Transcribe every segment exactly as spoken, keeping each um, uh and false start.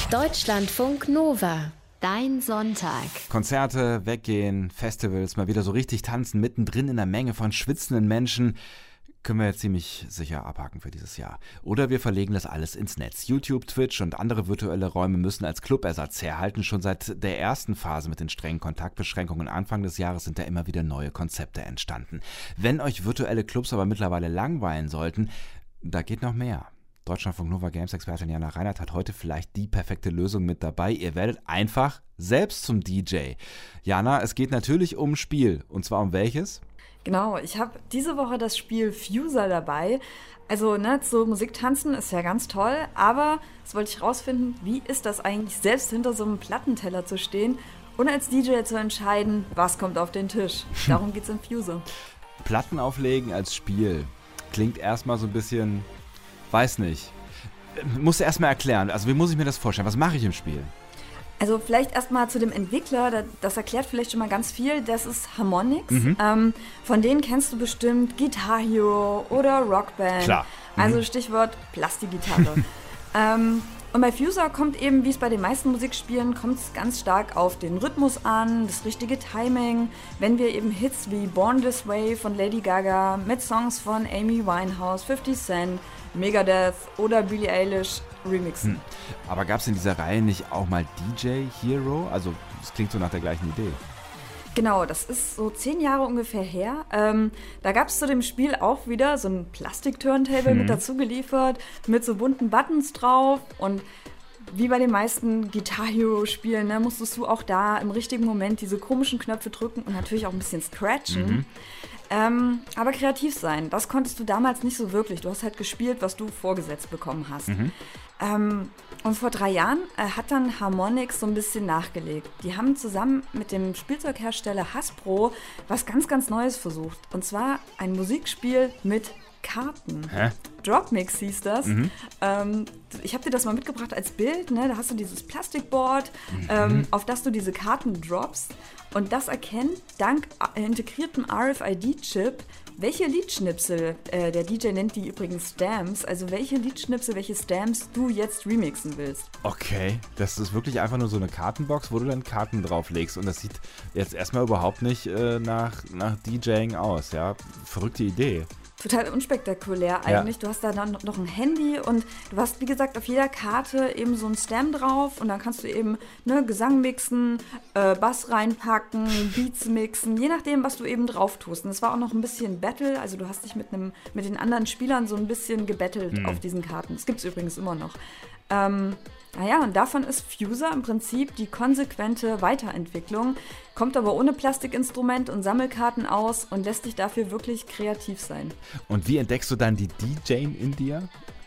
Deutschlandfunk Nova. Dein Sonntag. Konzerte, weggehen, Festivals, mal wieder so richtig tanzen, mittendrin in einer Menge von schwitzenden Menschen. Können wir jetzt ziemlich sicher abhaken für dieses Jahr. Oder wir verlegen das alles ins Netz. YouTube, Twitch und andere virtuelle Räume müssen als Clubersatz herhalten. Schon seit der ersten Phase mit den strengen Kontaktbeschränkungen Anfang des Jahres sind da immer wieder neue Konzepte entstanden. Wenn euch virtuelle Clubs aber mittlerweile langweilen sollten, da geht noch mehr. Deutschlandfunk Nova Games-Expertin Jana Reinhardt hat heute vielleicht die perfekte Lösung mit dabei. Ihr werdet einfach selbst zum D J. Jana, es geht natürlich um Spiel. Und zwar um welches? Genau, ich habe diese Woche das Spiel Fuser dabei. Also, ne, so Musik tanzen ist ja ganz toll, aber jetzt wollte ich rausfinden, wie ist das eigentlich, selbst hinter so einem Plattenteller zu stehen und als D J zu entscheiden, was kommt auf den Tisch. Darum geht's in Fuser. Platten auflegen als Spiel klingt erstmal so ein bisschen, weiß nicht. Musst du erstmal erklären, also wie muss ich mir das vorstellen? Was mache ich im Spiel? Also vielleicht erstmal zu dem Entwickler, das erklärt vielleicht schon mal ganz viel, das ist Harmonix. Mhm. Ähm, von denen kennst du bestimmt Guitar Hero oder Rockband. Klar. Mhm. Also Stichwort Plastikgitarre. ähm, und bei Fuser kommt eben, wie es bei den meisten Musikspielen, kommt es ganz stark auf den Rhythmus an, das richtige Timing. Wenn wir eben Hits wie Born This Way von Lady Gaga mit Songs von Amy Winehouse, fifty Cent, Megadeth oder Billie Eilish remixen. Hm. Aber gab es in dieser Reihe nicht auch mal D J Hero? Also das klingt so nach der gleichen Idee. Genau, das ist so zehn Jahre ungefähr her. Ähm, da gab es zu dem Spiel auch wieder so ein Plastik-Turntable hm. mit dazu geliefert, mit so bunten Buttons drauf. Und wie bei den meisten Guitar Hero-Spielen, ne, musstest du auch da im richtigen Moment diese komischen Knöpfe drücken und natürlich auch ein bisschen scratchen. Mhm. Ähm, aber kreativ sein, das konntest du damals nicht so wirklich. Du hast halt gespielt, was du vorgesetzt bekommen hast. Mhm. Ähm, und vor drei Jahren äh, hat dann Harmonix so ein bisschen nachgelegt. Die haben zusammen mit dem Spielzeughersteller Hasbro was ganz, ganz Neues versucht. Und zwar ein Musikspiel mit Karten. Hä? Dropmix hieß das. Mhm. Ähm, ich habe dir das mal mitgebracht als Bild. Ne? Da hast du dieses Plastikboard, Mhm. ähm, auf das du diese Karten droppst. Und das erkennt dank äh, integriertem R F I D-Chip, welche Liedschnipsel, äh, der D J nennt die übrigens Stamps, also welche Liedschnipsel, welche Stamps du jetzt remixen willst. Okay, das ist wirklich einfach nur so eine Kartenbox, wo du dann Karten drauflegst. Und das sieht jetzt erstmal überhaupt nicht äh, nach, nach DJing aus. Ja, verrückte Idee. Total unspektakulär eigentlich. Ja. Du hast da dann noch ein Handy und du hast, wie gesagt, auf jeder Karte eben so ein Stem drauf und dann kannst du eben ne, Gesang mixen, äh, Bass reinpacken, Beats mixen, je nachdem, was du eben drauf tust. Und es war auch noch ein bisschen Battle, also du hast dich mit, einem, mit den anderen Spielern so ein bisschen gebettelt mhm. auf diesen Karten. Das gibt es übrigens immer noch. Ähm, naja, und davon ist Fuser im Prinzip die konsequente Weiterentwicklung, kommt aber ohne Plastikinstrument und Sammelkarten aus und lässt dich dafür wirklich kreativ sein. Und wie entdeckst du dann die D J in dir?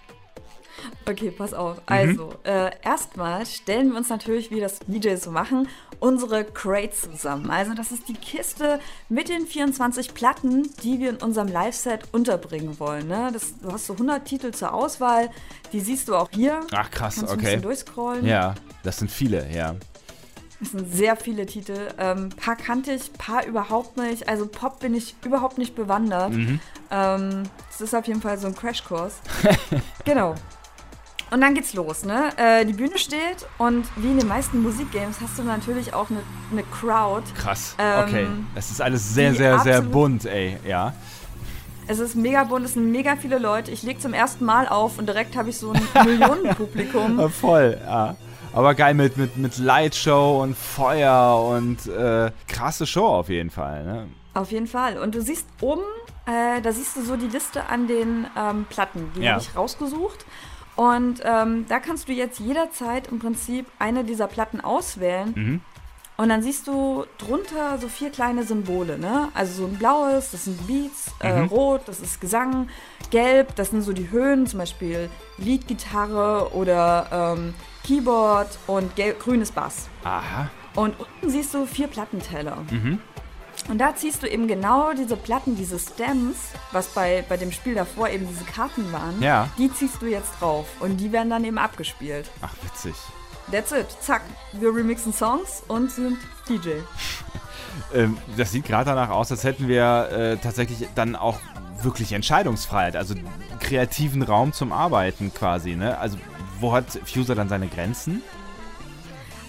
Okay, pass auf. Mhm. Also, äh, erstmal stellen wir uns natürlich, wie das D Js so machen, unsere Crates zusammen. Also das ist die Kiste mit den vierundzwanzig Platten, die wir in unserem Live-Set unterbringen wollen. Ne? Das, du hast so hundert Titel zur Auswahl, die siehst du auch hier. Ach krass, Kannst okay. Du ein bisschen durchscrollen. Ja, das sind viele, ja. Das sind sehr viele Titel. Ähm, paar kannte ich, paar überhaupt nicht. Also Pop bin ich überhaupt nicht bewandert. Mhm. Ähm, das ist auf jeden Fall so ein Crashkurs. Genau. Und dann geht's los, ne? Äh, die Bühne steht und wie in den meisten Musikgames hast du natürlich auch eine, eine Crowd. Krass, ähm, okay. Es ist alles sehr, sehr, sehr bunt, ey, ja. Es ist mega bunt, es sind mega viele Leute. Ich leg zum ersten Mal auf und direkt habe ich so ein Millionenpublikum. Voll, ja. Aber geil mit, mit, mit Lightshow und Feuer und äh, krasse Show auf jeden Fall, ne? Auf jeden Fall. Und du siehst oben, äh, da siehst du so die Liste an den ähm, Platten. Die ja. habe ich rausgesucht. Und ähm, da kannst du jetzt jederzeit im Prinzip eine dieser Platten auswählen. Mhm. Und dann siehst du drunter so vier kleine Symbole, ne? Also so ein blaues, das sind Beats, äh, mhm. rot, das ist Gesang, gelb, das sind so die Höhen, zum Beispiel Leadgitarre oder ähm, Keyboard und gelb, grünes Bass. Aha. Und unten siehst du vier Plattenteller. Mhm. Und da ziehst du eben genau diese Platten, diese Stems, was bei, bei dem Spiel davor eben diese Karten waren, ja. die ziehst du jetzt drauf und die werden dann eben abgespielt. Ach, witzig. That's it. Zack. Wir remixen Songs und sind D J. ähm, das sieht gerade danach aus, als hätten wir äh, tatsächlich dann auch wirklich Entscheidungsfreiheit, also kreativen Raum zum Arbeiten quasi, ne? Also wo hat Fuser dann seine Grenzen?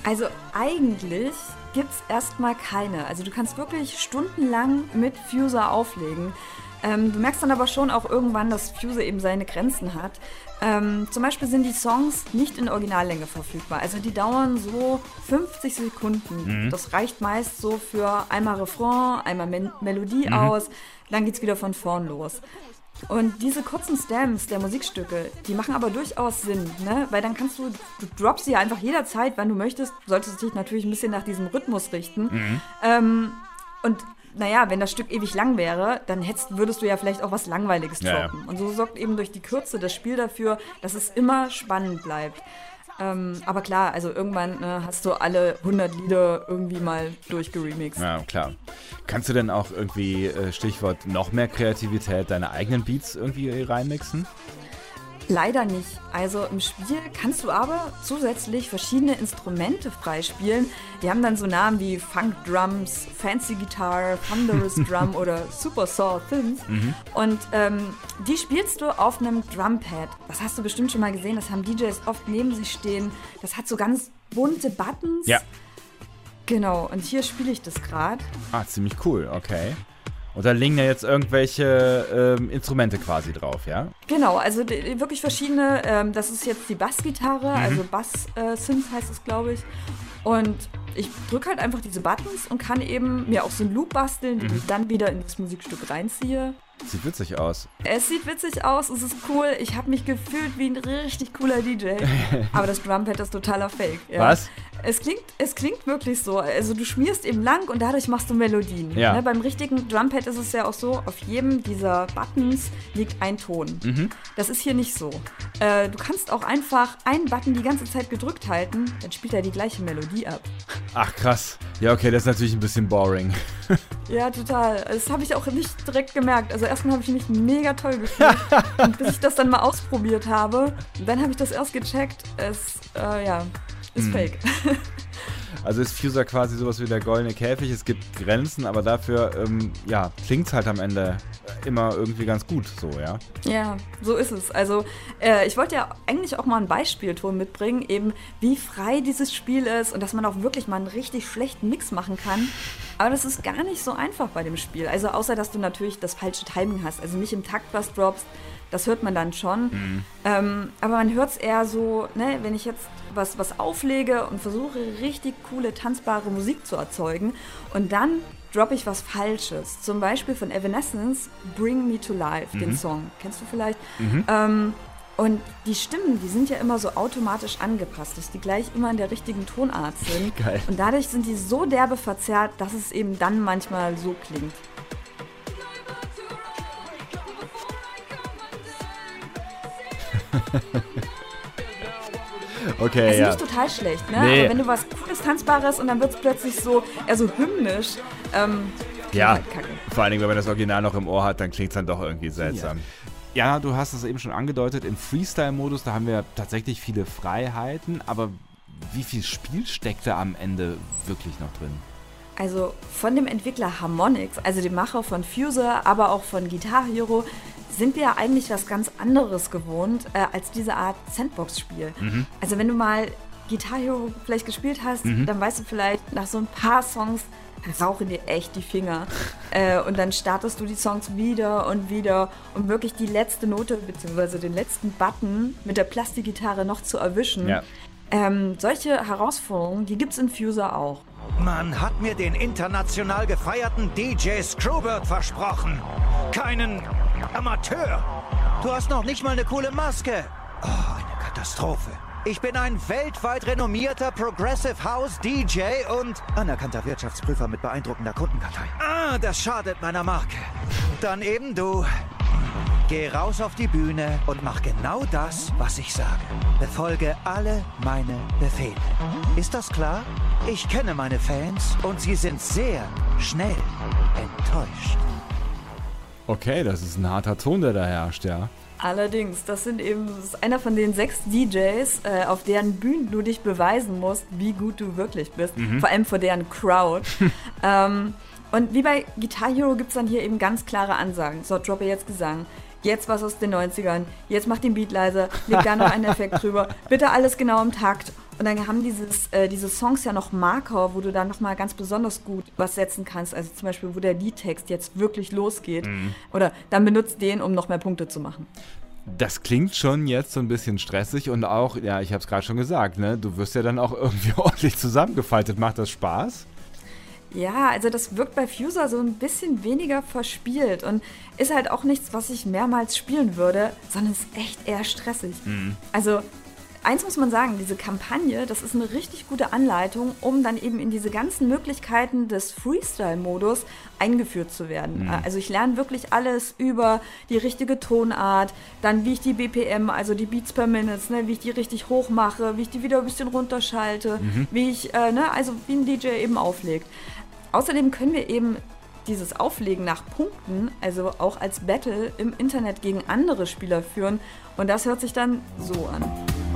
Also eigentlich gibt es erstmal keine. Also du kannst wirklich stundenlang mit Fuser auflegen. Ähm, du merkst dann aber schon auch irgendwann, dass Fuser eben seine Grenzen hat. Ähm, zum Beispiel sind die Songs nicht in Originallänge verfügbar. Also die dauern so fünfzig Sekunden. Mhm. Das reicht meist so für einmal Refrain, einmal Men- Melodie mhm. aus. Dann geht's wieder von vorn los. Und diese kurzen Stems der Musikstücke, die machen aber durchaus Sinn, ne? Weil dann kannst du, du droppst sie ja einfach jederzeit, wann du möchtest. Du solltest dich natürlich ein bisschen nach diesem Rhythmus richten. Mhm. Ähm, und naja, wenn das Stück ewig lang wäre, dann hättest, würdest du ja vielleicht auch was Langweiliges droppen. Ja, ja. Und so sorgt eben durch die Kürze das Spiel dafür, dass es immer spannend bleibt. Ähm, aber klar, also irgendwann ne, hast du alle hundert Lieder irgendwie mal durchgeremixed. Ja, klar. Kannst du denn auch irgendwie, äh, Stichwort, noch mehr Kreativität, deine eigenen Beats irgendwie reinmixen? Leider nicht. Also im Spiel kannst du aber zusätzlich verschiedene Instrumente freispielen. Die haben dann so Namen wie Funk Drums, Fancy Guitar, Thunderous Drum oder Super Saw Synth. Mhm. Und ähm, die spielst du auf einem Drumpad. Das hast du bestimmt schon mal gesehen. Das haben D Js oft neben sich stehen. Das hat so ganz bunte Buttons. Ja. Genau. Und hier spiele ich das gerade. Ah, ziemlich cool. Okay. Und da liegen ja jetzt irgendwelche ähm, Instrumente quasi drauf, ja? Genau, also die, wirklich verschiedene. Ähm, das ist jetzt die Bassgitarre, mhm. also Bass-Synth äh, heißt es, glaube ich. Und ich drücke halt einfach diese Buttons und kann eben mir auch so einen Loop basteln, den mhm. ich dann wieder in das Musikstück reinziehe. Sieht witzig aus. Es sieht witzig aus, es ist cool. Ich habe mich gefühlt wie ein richtig cooler D J. Aber das Drumpad ist totaler Fake. Ja. Was? Es klingt, es klingt wirklich so. Also du schmierst eben lang und dadurch machst du Melodien. Ja. Ne, beim richtigen Drumpad ist es ja auch so, auf jedem dieser Buttons liegt ein Ton. Mhm. Das ist hier nicht so. Äh, du kannst auch einfach einen Button die ganze Zeit gedrückt halten, dann spielt er die gleiche Melodie ab. Ach krass. Ja, okay, das ist natürlich ein bisschen boring. Ja, total. Das habe ich auch nicht direkt gemerkt. Also erstmal habe ich mich mega toll gefühlt. Und bis ich das dann mal ausprobiert habe, dann habe ich das erst gecheckt. Es, äh, ja, ist hm. fake. Also ist Fuser quasi sowas wie der goldene Käfig. Es gibt Grenzen, aber dafür, ähm, ja, klingt es halt am Ende immer irgendwie ganz gut so, ja? Ja, so ist es. Also äh, ich wollte ja eigentlich auch mal einen Beispielton mitbringen, eben wie frei dieses Spiel ist und dass man auch wirklich mal einen richtig schlechten Mix machen kann. Aber das ist gar nicht so einfach bei dem Spiel. Also außer, dass du natürlich das falsche Timing hast. Also nicht im Takt was droppst, das hört man dann schon. Mhm. Ähm, aber man hört es eher so, ne, wenn ich jetzt was, was auflege und versuche, richtig coole, tanzbare Musik zu erzeugen und dann droppe ich was Falsches. Zum Beispiel von Evanescence, Bring Me to Life, mhm. den Song. Kennst du vielleicht? Mhm. Ähm, und die Stimmen, die sind ja immer so automatisch angepasst, dass die gleich immer in der richtigen Tonart sind. Geil. Und dadurch sind die so derbe verzerrt, dass es eben dann manchmal so klingt. Okay, also ja. nicht total schlecht, ne? Nee. Aber wenn du was Cooles, Tanzbares und dann wird es plötzlich so, eher so hymnisch. Ähm, ja, halt kacke. Vor allen Dingen, wenn man das Original noch im Ohr hat, dann klingt es dann doch irgendwie seltsam. Ja. ja, du hast es eben schon angedeutet, im Freestyle-Modus, da haben wir tatsächlich viele Freiheiten, aber wie viel Spiel steckt da am Ende wirklich noch drin? Also von dem Entwickler Harmonix, also dem Macher von Fuser, aber auch von Guitar Hero, sind wir ja eigentlich was ganz anderes gewohnt äh, als diese Art Sandbox-Spiel. Mhm. Also wenn du mal Guitar Hero vielleicht gespielt hast, mhm. dann weißt du vielleicht nach so ein paar Songs, rauchen dir echt die Finger. äh, und dann startest du die Songs wieder und wieder, um wirklich die letzte Note bzw. den letzten Button mit der Plastikgitarre noch zu erwischen. Ja. Ähm, solche Herausforderungen, die gibt's in Fuser auch. Man hat mir den international gefeierten D J Screwbird versprochen. Keinen Amateur. Du hast noch nicht mal eine coole Maske. Oh, eine Katastrophe. Ich bin ein weltweit renommierter Progressive House D J und anerkannter Wirtschaftsprüfer mit beeindruckender Kundenkartei. Ah, das schadet meiner Marke. Dann eben du. Geh raus auf die Bühne und mach genau das, was ich sage. Befolge alle meine Befehle. Ist das klar? Ich kenne meine Fans und sie sind sehr schnell enttäuscht. Okay, das ist ein harter Ton, der da herrscht, ja. Allerdings, das sind eben das ist einer von den sechs D Js, äh, auf deren Bühnen du dich beweisen musst, wie gut du wirklich bist. Mhm. Vor allem vor deren Crowd. ähm, und wie bei Guitar Hero gibt es dann hier eben ganz klare Ansagen. So, droppe jetzt Gesang. Jetzt was aus den neunzigern. Jetzt mach den Beat leiser. Leg da noch einen Effekt drüber. Bitte alles genau im Takt. Und dann haben dieses, äh, diese Songs ja noch Marker, wo du dann nochmal ganz besonders gut was setzen kannst. Also zum Beispiel, wo der Liedtext jetzt wirklich losgeht. Mhm. Oder dann benutzt den, um noch mehr Punkte zu machen. Das klingt schon jetzt so ein bisschen stressig und auch, ja, ich habe es gerade schon gesagt, ne, du wirst ja dann auch irgendwie ordentlich zusammengefaltet. Macht das Spaß? Ja, also das wirkt bei Fuser so ein bisschen weniger verspielt und ist halt auch nichts, was ich mehrmals spielen würde, sondern ist echt eher stressig. Mhm. Also eins muss man sagen, diese Kampagne, das ist eine richtig gute Anleitung, um dann eben in diese ganzen Möglichkeiten des Freestyle-Modus eingeführt zu werden. Mhm. Also ich lerne wirklich alles über die richtige Tonart, dann wie ich die B P M, also die Beats per Minute, ne, wie ich die richtig hoch mache, wie ich die wieder ein bisschen runterschalte, mhm. wie ich, äh, ne, also wie ein D J eben auflegt. Außerdem können wir eben dieses Auflegen nach Punkten, also auch als Battle im Internet gegen andere Spieler führen. Und das hört sich dann so an.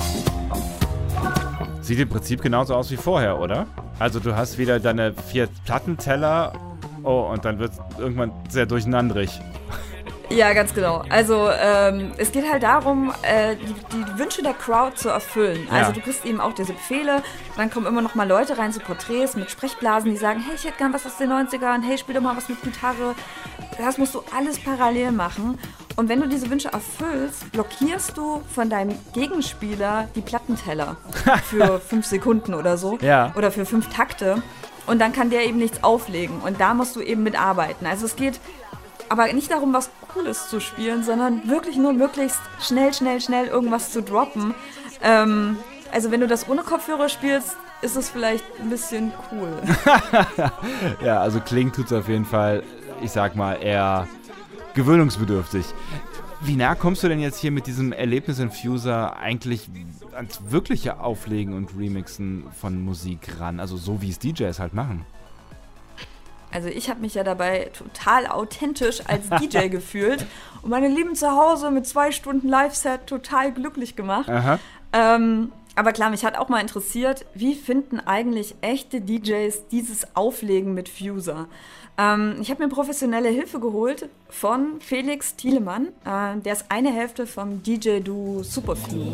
Sieht im Prinzip genauso aus wie vorher, oder? Also du hast wieder deine vier Plattenteller, oh, und dann wird es irgendwann sehr durcheinanderig. Ja, ganz genau. Also ähm, es geht halt darum, äh, die, die Wünsche der Crowd zu erfüllen. Also ja. Du kriegst eben auch diese Befehle, dann kommen immer noch mal Leute rein, so Porträts mit Sprechblasen, die sagen, hey, ich hätte gern was aus den neunzigern, hey, spiel doch mal was mit Gitarre. Das musst du alles parallel machen. Und wenn du diese Wünsche erfüllst, blockierst du von deinem Gegenspieler die Plattenteller für fünf Sekunden oder so. Ja. Oder für fünf Takte. Und dann kann der eben nichts auflegen. Und da musst du eben mitarbeiten. Also es geht aber nicht darum, was Cooles zu spielen, sondern wirklich nur möglichst schnell, schnell, schnell irgendwas zu droppen. Ähm, also wenn du das ohne Kopfhörer spielst, ist es vielleicht ein bisschen cool. Ja, also klingen tut es auf jeden Fall, ich sag mal, eher gewöhnungsbedürftig. Wie nah kommst du denn jetzt hier mit diesem Erlebnis-Infuser eigentlich ans wirkliche Auflegen und Remixen von Musik ran? Also so, wie es D Js halt machen. Also ich habe mich ja dabei total authentisch als D J gefühlt und meine Lieben zu Hause mit zwei Stunden Live-Set total glücklich gemacht. Ähm, aber klar, mich hat auch mal interessiert, wie finden eigentlich echte D Js dieses Auflegen mit Fuser? Ähm, ich habe mir professionelle Hilfe geholt von Felix Thielemann. Äh, der ist eine Hälfte vom D J-Duo Superflu.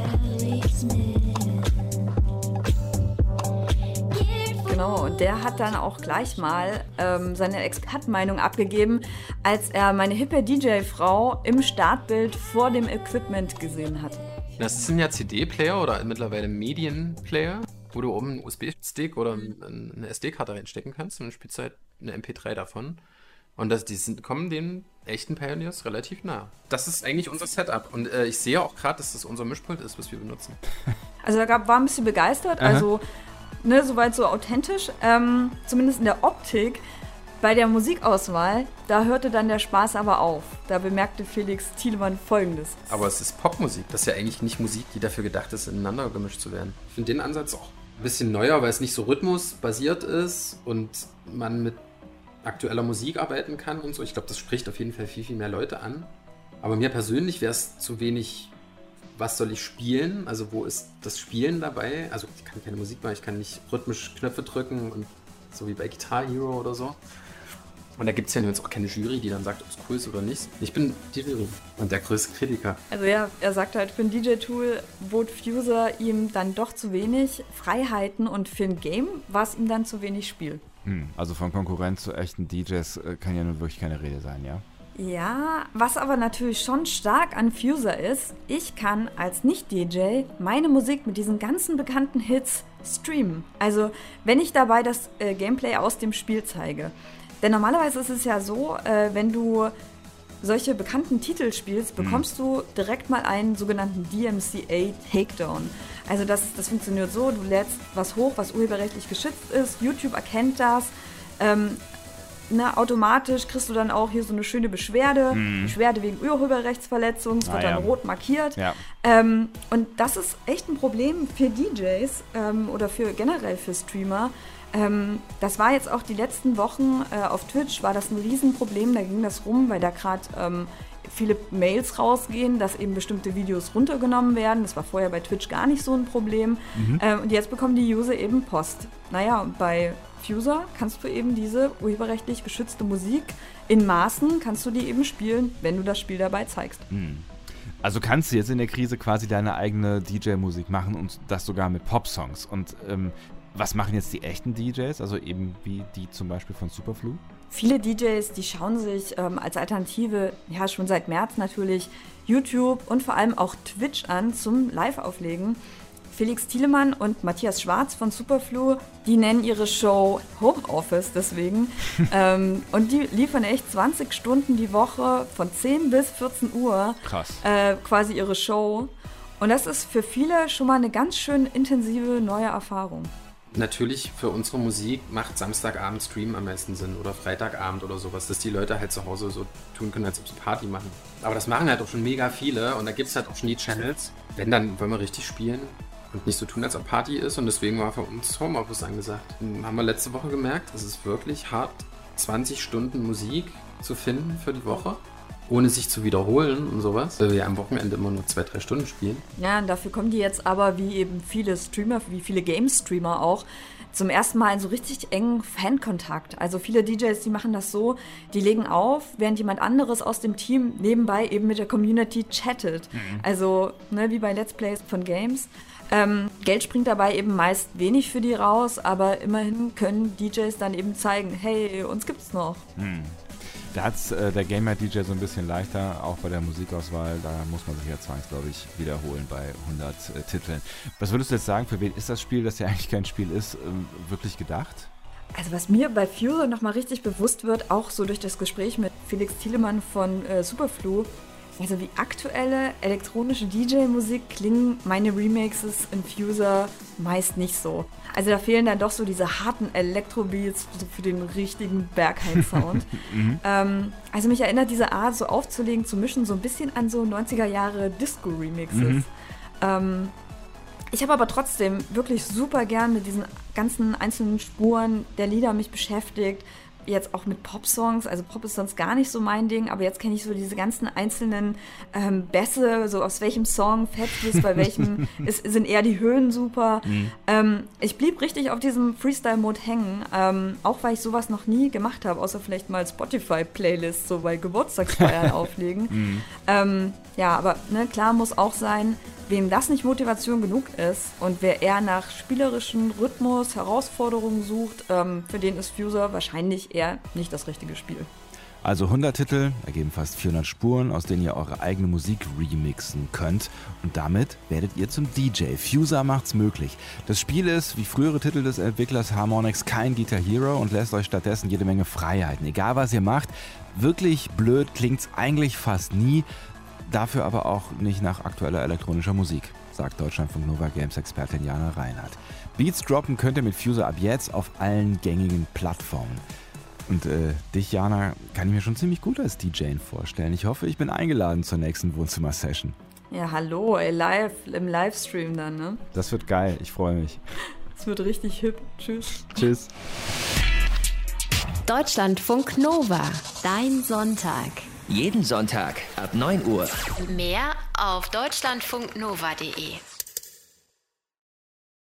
Genau, und der hat dann auch gleich mal ähm, seine Expertenmeinung abgegeben, als er meine hippe D J-Frau im Startbild vor dem Equipment gesehen hat. Das sind ja C D-Player oder mittlerweile Medienplayer, wo du oben einen U S B-Stick oder eine S D-Karte reinstecken kannst und dann spielst du halt eine M P drei davon. Und das, die sind, kommen den echten Pioneers relativ nah. Das ist eigentlich unser Setup. Und äh, ich sehe auch gerade, dass das unser Mischpult ist, was wir benutzen. Also da gab, war ein bisschen begeistert, Aha. also ne, soweit so authentisch. Ähm, zumindest in der Optik. Bei der Musikauswahl, da hörte dann der Spaß aber auf. Da bemerkte Felix Thielemann Folgendes. Aber es ist Popmusik. Das ist ja eigentlich nicht Musik, die dafür gedacht ist, ineinander gemischt zu werden. Ich finde den Ansatz auch ein bisschen neuer, weil es nicht so rhythmusbasiert ist und man mit aktueller Musik arbeiten kann und so. Ich glaube, das spricht auf jeden Fall viel, viel mehr Leute an. Aber mir persönlich wäre es zu wenig, was soll ich spielen? Also wo ist das Spielen dabei? Also ich kann keine Musik machen, ich kann nicht rhythmisch Knöpfe drücken und so wie bei Guitar Hero oder so. Und da gibt es ja jetzt auch keine Jury, die dann sagt, ob es cool ist oder nicht. Ich bin die Jury und der größte Kritiker. Also ja, er sagt halt, für ein D J-Tool bot Fuser ihm dann doch zu wenig Freiheiten und für ein Game war es ihm dann zu wenig Spiel. Hm, also von Konkurrenz zu echten D Js kann ja nun wirklich keine Rede sein, ja? Ja, was aber natürlich schon stark an Fuser ist, ich kann als Nicht-D J meine Musik mit diesen ganzen bekannten Hits streamen. Also wenn ich dabei das äh, Gameplay aus dem Spiel zeige. Denn normalerweise ist es ja so, äh, wenn du solche bekannten Titel spielst, bekommst mhm. du direkt mal einen sogenannten D M C A-Takedown. Also das, das funktioniert so, du lädst was hoch, was urheberrechtlich geschützt ist, YouTube erkennt das, ähm, na, automatisch kriegst du dann auch hier so eine schöne Beschwerde, mhm. Beschwerde wegen Urheberrechtsverletzung, es wird ah, dann ja. rot markiert. Ja. Ähm, und das ist echt ein Problem für D Js ähm, oder für generell für Streamer. Ähm, das war jetzt auch die letzten Wochen äh, auf Twitch, war das ein Riesenproblem, da ging das rum, weil da gerade ähm, viele Mails rausgehen, dass eben bestimmte Videos runtergenommen werden. Das war vorher bei Twitch gar nicht so ein Problem. Mhm. Ähm, und jetzt bekommen die User eben Post. Naja, und bei Fuser kannst du eben diese urheberrechtlich geschützte Musik in Maßen, kannst du die eben spielen, wenn du das Spiel dabei zeigst. Mhm. Also kannst du jetzt in der Krise quasi deine eigene D J-Musik machen und das sogar mit Pop-Songs. Und ähm, was machen jetzt die echten D Js, also eben wie die zum Beispiel von Superflu? Viele D Js, die schauen sich ähm, als Alternative, ja schon seit März natürlich, YouTube und vor allem auch Twitch an zum Live-Auflegen. Felix Thielemann und Matthias Schwarz von Superflu, die nennen ihre Show Homeoffice deswegen. ähm, und die liefern echt zwanzig Stunden die Woche von zehn bis vierzehn Uhr. Krass. Äh, quasi ihre Show. Und das ist für viele schon mal eine ganz schön intensive neue Erfahrung. Natürlich für unsere Musik macht Samstagabend Stream am meisten Sinn oder Freitagabend oder sowas, dass die Leute halt zu Hause so tun können, als ob sie Party machen. Aber das machen halt auch schon mega viele und da gibt es halt auch schon die Channels. Wenn, dann wollen wir richtig spielen und nicht so tun, als ob Party ist und deswegen war für uns Homeoffice angesagt. Und haben wir letzte Woche gemerkt, es ist wirklich hart, zwanzig Stunden Musik zu finden für die Woche, ohne sich zu wiederholen und sowas, weil wir ja am Wochenende immer nur zwei, drei Stunden spielen. Ja, und dafür kommen die jetzt aber, wie eben viele Streamer, wie viele Game-Streamer auch, zum ersten Mal in so richtig engen Fankontakt. Also viele D Js, die machen das so, die legen auf, während jemand anderes aus dem Team nebenbei eben mit der Community chattet. Mhm. Also ne, wie bei Let's Plays von Games. Ähm, Geld springt dabei eben meist wenig für die raus, aber immerhin können D Js dann eben zeigen, hey, uns gibt's noch. Mhm. Da hat es äh, der Gamer-D J so ein bisschen leichter, auch bei der Musikauswahl. Da muss man sich ja zwangsläufig wiederholen bei hundert äh, Titeln. Was würdest du jetzt sagen, für wen ist das Spiel, das ja eigentlich kein Spiel ist, ähm, wirklich gedacht? Also was mir bei Fuser nochmal richtig bewusst wird, auch so durch das Gespräch mit Felix Thielemann von äh, Superflu, also wie aktuelle elektronische D J-Musik klingen meine Remixes in Fuser meist nicht so. Also da fehlen dann doch so diese harten Elektro-Beats für den richtigen Berghain-Sound. mhm. ähm, also mich erinnert diese Art, so aufzulegen, zu mischen, so ein bisschen an so neunziger Jahre Disco-Remixes. Mhm. Ähm, ich habe aber trotzdem wirklich super gern mit diesen ganzen einzelnen Spuren der Lieder mich beschäftigt. Jetzt auch mit Pop-Songs, also Pop ist sonst gar nicht so mein Ding, aber jetzt kenne ich so diese ganzen einzelnen ähm, Bässe, so aus welchem Song fetzt es, bei welchem ist, sind eher die Höhen super. Mhm. Ähm, ich blieb richtig auf diesem Freestyle-Mode hängen, ähm, auch weil ich sowas noch nie gemacht habe, außer vielleicht mal Spotify-Playlists so bei Geburtstagsfeiern auflegen. Mhm. Ähm, ja, aber ne, klar muss auch sein, wem das nicht Motivation genug ist und wer eher nach spielerischen Rhythmus, Herausforderungen sucht, ähm, für den ist Fuser wahrscheinlich eher nicht das richtige Spiel. Also hundert Titel ergeben fast vierhundert Spuren, aus denen ihr eure eigene Musik remixen könnt. Und damit werdet ihr zum D J. Fuser macht's möglich. Das Spiel ist, wie frühere Titel des Entwicklers Harmonix, kein Guitar Hero und lässt euch stattdessen jede Menge Freiheiten. Egal was ihr macht, wirklich blöd klingt's eigentlich fast nie. Dafür aber auch nicht nach aktueller elektronischer Musik, sagt Deutschlandfunk Nova Games-Expertin Jana Reinhardt. Beats droppen könnt ihr mit Fuser ab jetzt auf allen gängigen Plattformen. Und äh, dich, Jana, kann ich mir schon ziemlich gut als D J vorstellen. Ich hoffe, ich bin eingeladen zur nächsten Wohnzimmer-Session. Ja, hallo, ey, live, im Livestream dann, ne? Das wird geil, ich freue mich. Es wird richtig hip. Tschüss. Tschüss. Deutschlandfunk Nova, dein Sonntag. Jeden Sonntag ab neun Uhr. Mehr auf deutschlandfunknova punkt de.